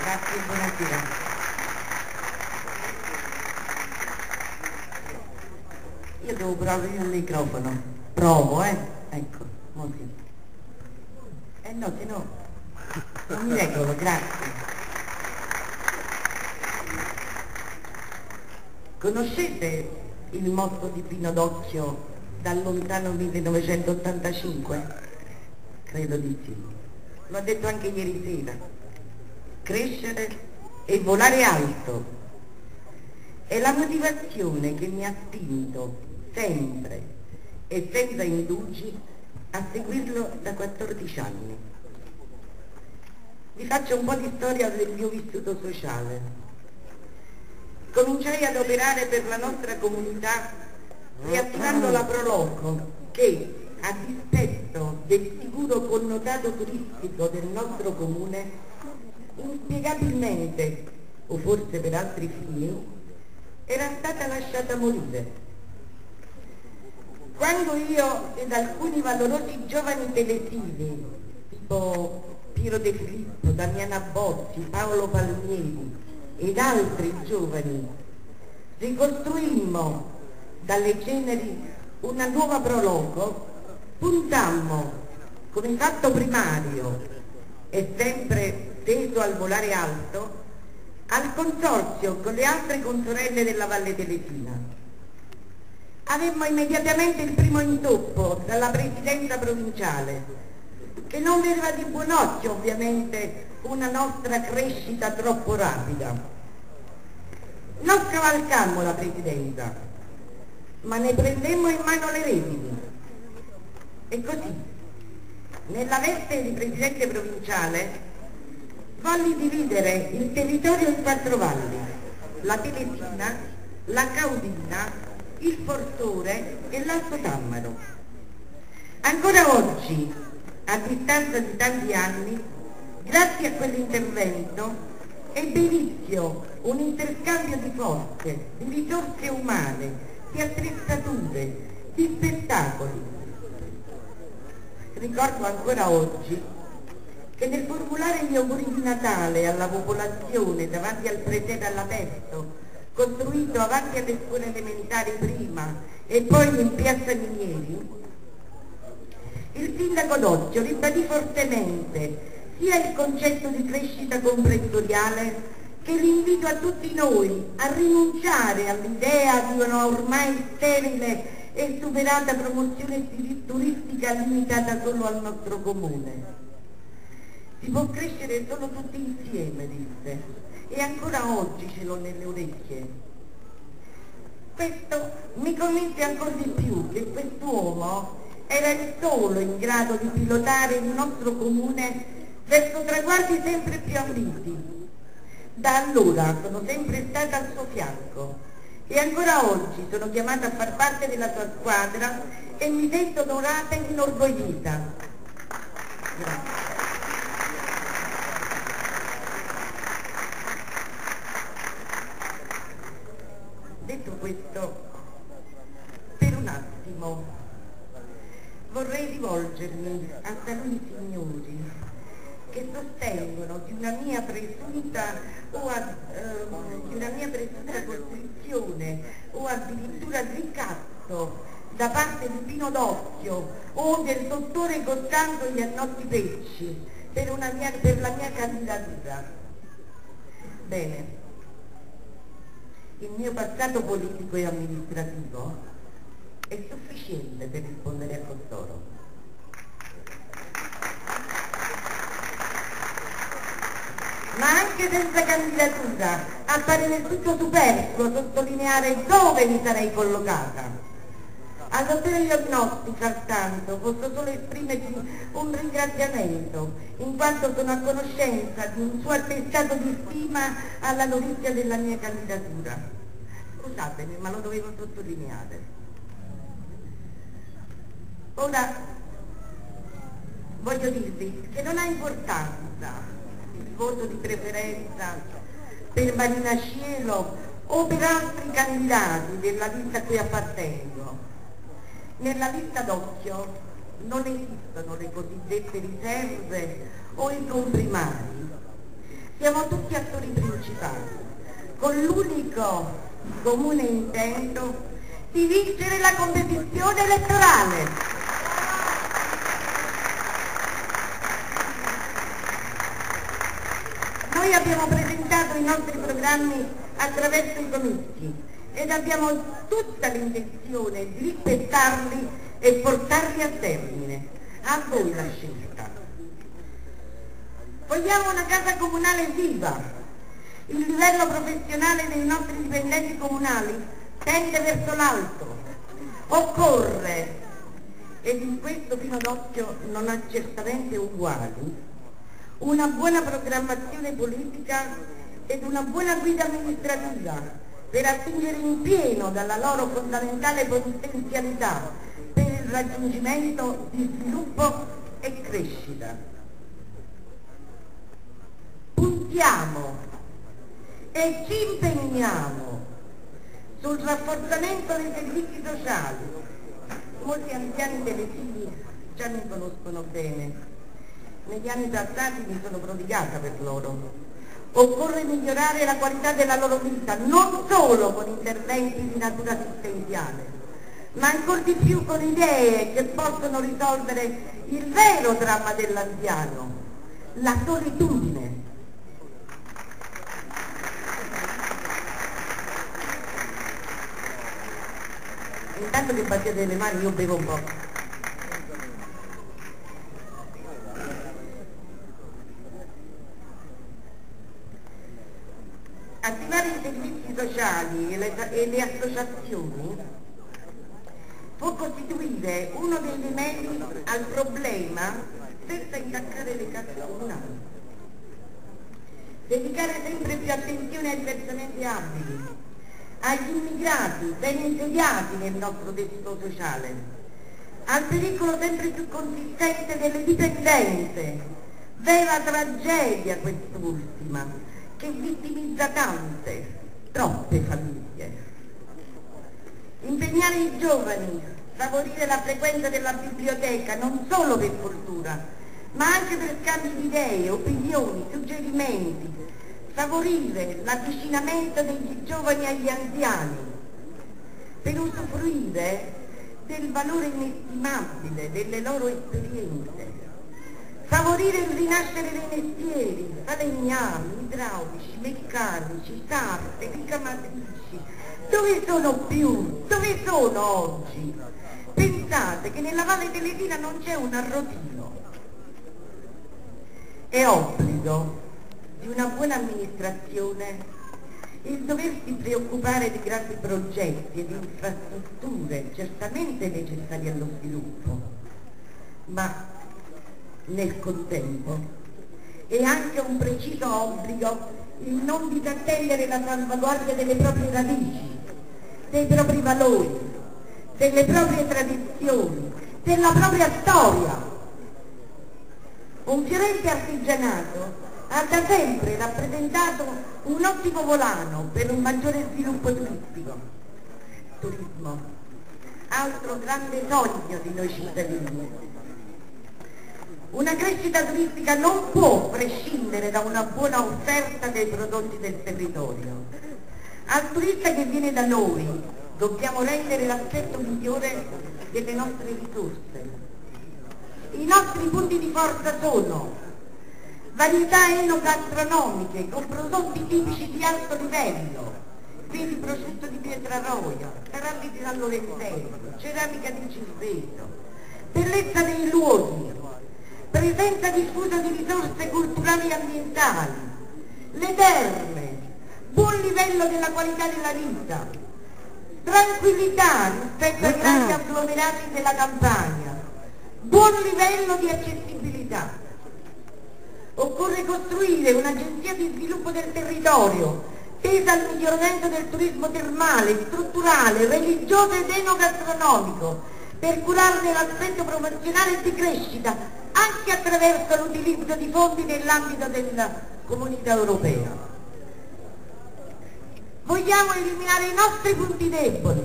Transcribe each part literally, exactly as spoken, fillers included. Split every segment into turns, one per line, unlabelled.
Grazie, buonasera. Io devo provare il microfono. Provo, eh? Ecco, così. Eh no, se no, non mi regolo, grazie. Conoscete il motto di Pino D'Occhio dal lontano millenovecentottantacinque? Credo di sì. L'ho detto anche ieri sera. Crescere e volare alto è la motivazione che mi ha spinto sempre e senza indugi a seguirlo da quattordici anni. Vi faccio un po' di storia del mio vissuto sociale. Cominciai ad operare per la nostra comunità riattivando la Proloco che, a dispetto del sicuro connotato turistico del nostro comune, inspiegabilmente, o forse per altri fini, era stata lasciata morire. Quando io ed alcuni valorosi giovani telesini, tipo Piero De Filippo, Damiana Bozzi, Paolo Palmieri ed altri giovani, ricostruimmo dalle ceneri una nuova Proloco, puntammo come fatto primario e sempre teso al volare alto, al consorzio con le altre consorelle della Valle Telesina. Avemmo immediatamente il primo intoppo dalla presidenza provinciale, che non vedeva di buon occhio ovviamente una nostra crescita troppo rapida. Non scavalcammo la presidenza, ma ne prendemmo in mano le redini. E così, nella veste di presidente provinciale, volli dividere il territorio in quattro valli: la Telesina, la Caudina, il Fortore e l'Alto Tammaro. Ancora oggi, a distanza di tanti anni, grazie a quell'intervento, ebbe inizio un interscambio di forze, di risorse umane, di attrezzature, di spettacoli. Ricordo ancora oggi che nel formulare gli auguri di Natale alla popolazione davanti al presepe all'aperto, costruito avanti alle scuole elementari prima e poi in piazza Minieri, il sindaco D'Occhio ribadì fortemente sia il concetto di crescita comprensitoriale che l'invito a tutti noi a rinunciare all'idea di una ormai sterile e superata promozione turistica limitata solo al nostro comune. Si può crescere solo tutti insieme, disse, e ancora oggi ce l'ho nelle orecchie. Questo mi convince ancora di più che quest'uomo era il solo in grado di pilotare il nostro comune verso traguardi sempre più ambiti. Da allora sono sempre stata al suo fianco e ancora oggi sono chiamata a far parte della sua squadra e mi sento onorata e inorgoglita. Grazie. Detto questo, per un attimo vorrei rivolgermi a taluni signori che sostengono di una mia presunta o a, eh, di una mia presunta costrizione o addirittura ricatto da parte di Pino D'Occhio o del dottore Costanzo Iannotti Pecci per, una mia, per la mia candidatura. Bene. Il mio passato politico e amministrativo è sufficiente per rispondere a costoro. Ma anche senza candidatura appare del tutto superfluo sottolineare dove mi sarei collocata. Al dottore Iannotti, pertanto, posso solo esprimergli un ringraziamento, in quanto sono a conoscenza di un suo attestato di stima alla novizia della mia candidatura. Scusatemi, ma lo dovevo sottolineare. Ora, voglio dirvi che non ha importanza il voto di preferenza per Marina Cielo o per altri candidati della lista a cui appartengo. Nella lista D'Occhio non esistono le cosiddette riserve o i comprimari. Siamo tutti attori principali, con l'unico comune intento di vincere la competizione elettorale. Noi abbiamo presentato i nostri programmi attraverso i comizi ed abbiamo tutta l'intenzione di rispettarli e portarli a termine. A voi la scelta. Vogliamo una casa comunale viva. Il livello professionale dei nostri dipendenti comunali tende verso l'alto. Occorre, ed in questo Pino d'Occhio non ha certamente uguali, una buona programmazione politica ed una buona guida amministrativa per attingere in pieno dalla loro fondamentale potenzialità per il raggiungimento di sviluppo e crescita. Puntiamo e ci impegniamo sul rafforzamento dei servizi sociali. Molti anziani televisivi già mi conoscono bene. Negli anni passati mi sono prodigata per loro. Occorre migliorare la qualità della loro vita, non solo con interventi di natura assistenziale, ma ancor di più con idee che possono risolvere il vero dramma dell'anziano, la solitudine. Intanto che battete le mani io bevo un po'. Attivare i servizi sociali e le, e le associazioni può costituire uno dei rimedi al problema senza intaccare le casse comunali. Dedicare sempre più attenzione ai diversamente abili, agli immigrati ben insediati nel nostro tessuto sociale, al pericolo sempre più consistente delle dipendenze, vera tragedia quest'ultima, che vittimizza tante, troppe famiglie. Impegnare i giovani, favorire la frequenza della biblioteca non solo per cultura, ma anche per scambi di idee, opinioni, suggerimenti, favorire l'avvicinamento degli giovani agli anziani, per usufruire del valore inestimabile delle loro esperienze, favorire il rinascere dei mestieri, falegnami, idraulici, meccanici, sarte, ricamatrici. Dove sono più? Dove sono oggi? Pensate che nella Valle dell'Edina non c'è un arrotino. È obbligo di una buona amministrazione il doversi preoccupare di grandi progetti e di infrastrutture certamente necessari allo sviluppo, ma nel contempo è anche un preciso obbligo il non disattendere la salvaguardia delle proprie radici, dei propri valori, delle proprie tradizioni, della propria storia. Un fiorente artigianato ha da sempre rappresentato un ottimo volano per un maggiore sviluppo turistico. Turismo, altro grande sogno di noi cittadini. Una crescita turistica non può prescindere da una buona offerta dei prodotti del territorio. Al turista che viene da noi dobbiamo rendere l'aspetto migliore delle nostre risorse. I nostri punti di forza sono varietà enogastronomiche con prodotti tipici di alto livello, quindi prosciutto di Pietraroia, taralli di San Lorenzello, ceramica di Cerveto, bellezza dei luoghi, presenza diffusa di risorse culturali e ambientali, le terme, buon livello della qualità della vita, tranquillità rispetto ai grandi agglomerati della campagna, buon livello di accessibilità. Occorre costruire un'agenzia di sviluppo del territorio tesa al miglioramento del turismo termale, strutturale, religioso ed enogastronomico per curarne l'aspetto promozionale e di crescita anche attraverso l'utilizzo di fondi nell'ambito della Comunità Europea. Vogliamo eliminare i nostri punti deboli,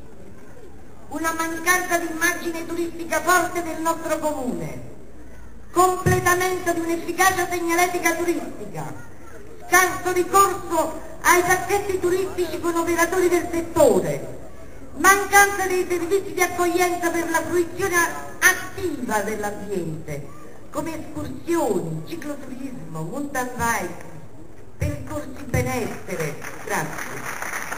una mancanza di immagine turistica forte del nostro comune, completamento di un'efficace segnaletica turistica, scarso ricorso ai pacchetti turistici con operatori del settore, mancanza dei servizi di accoglienza per la fruizione attiva dell'ambiente, come escursioni, cicloturismo, mountain bike, percorsi benessere. Grazie.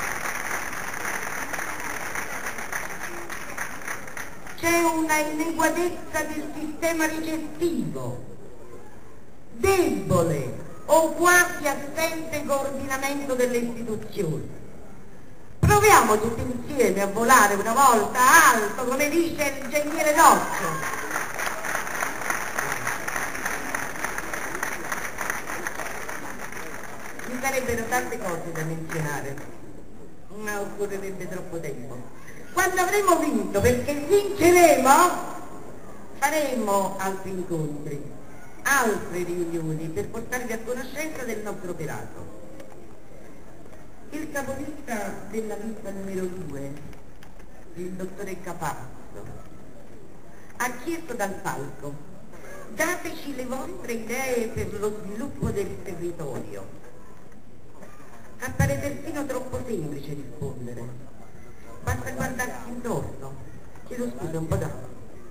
C'è una inadeguatezza del sistema ricettivo, debole o quasi assente coordinamento delle istituzioni. Proviamo tutti insieme a volare una volta alto, come dice l'ingegnere Doccio. Ci sarebbero tante cose da menzionare, ma occorrerebbe troppo tempo. Quando avremo vinto, perché vinceremo, faremo altri incontri, altre riunioni per portarvi a conoscenza del nostro operato. Il capolista della lista numero due, il dottore Capazzo, ha chiesto dal palco: dateci le vostre idee per lo sviluppo del territorio. Appare persino troppo semplice rispondere. Basta guardarsi intorno. Chiedo scusa, un po' d'acqua.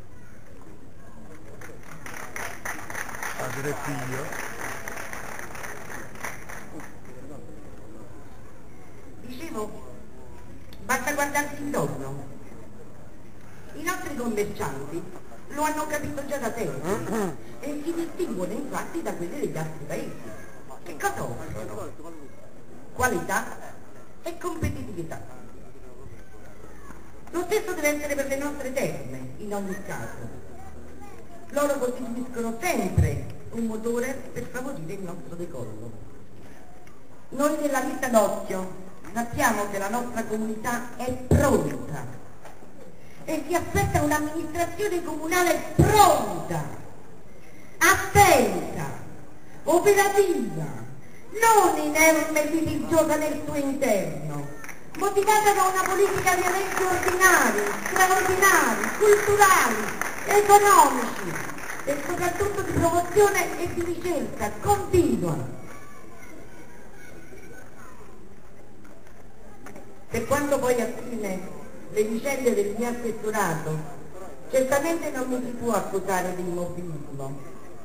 Padre e figlio.
Dicevo, basta guardarsi intorno. I nostri commercianti lo hanno capito già da tempo e si distinguono infatti da quelli degli altri paesi. Che cosa offrono? Qualità e competitività. Lo stesso deve essere per le nostre terme, in ogni caso. Loro costituiscono sempre un motore per favorire il nostro decollo. Noi della Vita d'Occhio sappiamo che la nostra comunità è pronta e si aspetta un'amministrazione comunale pronta, attenta, operativa, non inerme e litigiosa nel suo interno, motivata da una politica di eventi ordinari, straordinari, culturali, economici e soprattutto di promozione e di ricerca continua. Per quanto poi attiene le vicende del mio assessorato, certamente non mi si può accusare di immobilismo.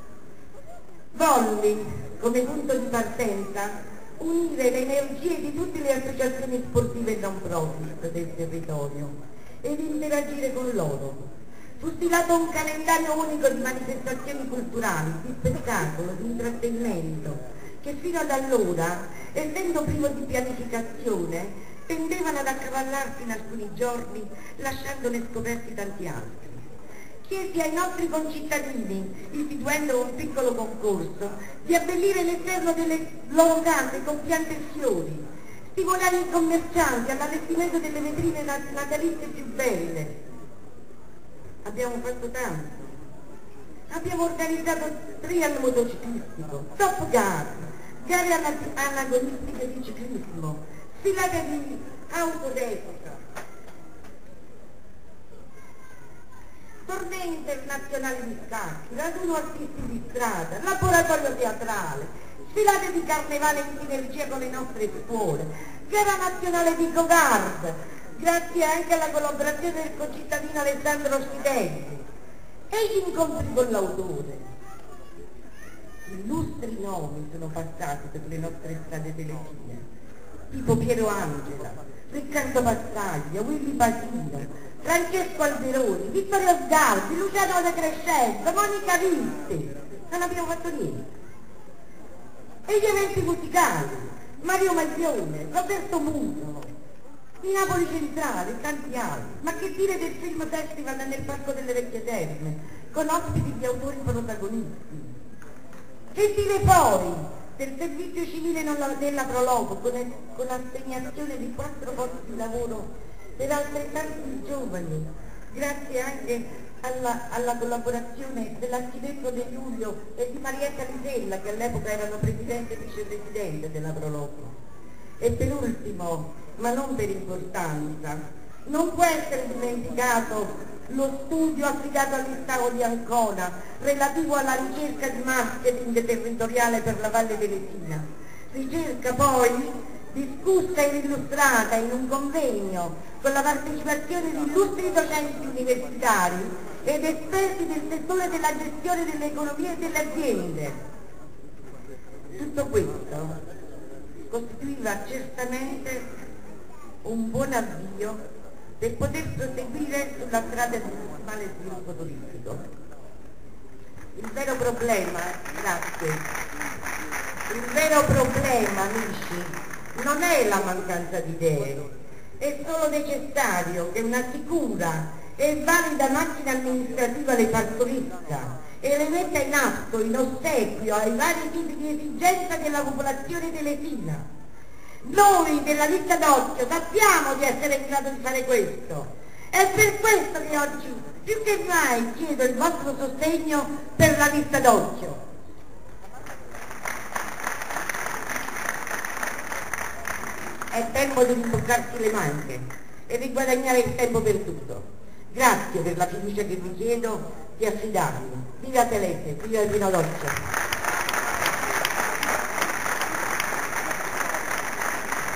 Volli, come punto di partenza, unire le energie di tutte le associazioni sportive non profit del territorio ed interagire con loro. Fu stilato un calendario unico di manifestazioni culturali, di spettacolo, di intrattenimento, che fino ad allora, essendo privo di pianificazione, tendevano ad accavallarsi in alcuni giorni, lasciandone scoperti tanti altri. Chiesi ai nostri concittadini, istituendo un piccolo concorso, di abbellire l'esterno delle loro case con piante e fiori, stimolare i commercianti all'allestimento delle vetrine natalizie più belle. Abbiamo fatto tanto. Abbiamo organizzato trial motociclistico, top gar, gare anagonistiche di ciclismo, sfilate di auto d'epoca, tornei internazionali di scacchi, raduno artisti di strada, laboratorio teatrale, sfilate di carnevale in sinergia con le nostre scuole, gara nazionale di go-kart, grazie anche alla collaborazione del concittadino Alessandro Scitelli, e gli incontri con l'autore. Illustri nomi sono passati per le nostre strade televisive, tipo Piero Angela, Riccardo Battaglia, Willy Basino, Francesco Alberoni, Vittorio Sgalbi, Luciano De Crescenzo, Monica Vitti. Non abbiamo fatto niente. E gli eventi musicali, Mario Maglione, Roberto Muso, di Napoli Centrale e tanti altri. Ma che dire del film festival nel Parco delle Vecchie Terme, con ospiti di autori protagonisti. Che dire poi del servizio civile nella Prologo, con, con l'assegnazione di quattro posti di lavoro per altrettanti giovani, grazie anche alla, alla collaborazione dell'architetto De Giulio e di Marietta Lisella, che all'epoca erano presidente e vicepresidente della Prologo. E per ultimo, ma non per importanza, non può essere dimenticato lo studio affidato all'Istago di Ancona relativo alla ricerca di marketing territoriale per la Valle dell'Ettina, ricerca poi discussa ed illustrata in un convegno con la partecipazione di illustri docenti universitari ed esperti del settore della gestione dell'economia e delle aziende. Tutto questo costituiva certamente un buon avvio per poter proseguire sulla strada del normale sviluppo turistico. Il vero problema, grazie, il vero problema, amici, non è la mancanza di idee, è solo necessario che una sicura e valida macchina amministrativa le partorisca e le metta in atto in ossequio ai vari tipi di esigenza della popolazione dell'Etina. Noi della Lista d'Ocio sappiamo di essere in grado di fare questo. È per questo che oggi più che mai chiedo il vostro sostegno per la Lista d'Ocio. È tempo di rimboccarsi le maniche e riguadagnare il tempo perduto. Grazie per la fiducia che vi chiedo di affidarmi. Viva Telese, viva il Vino d'Ocio!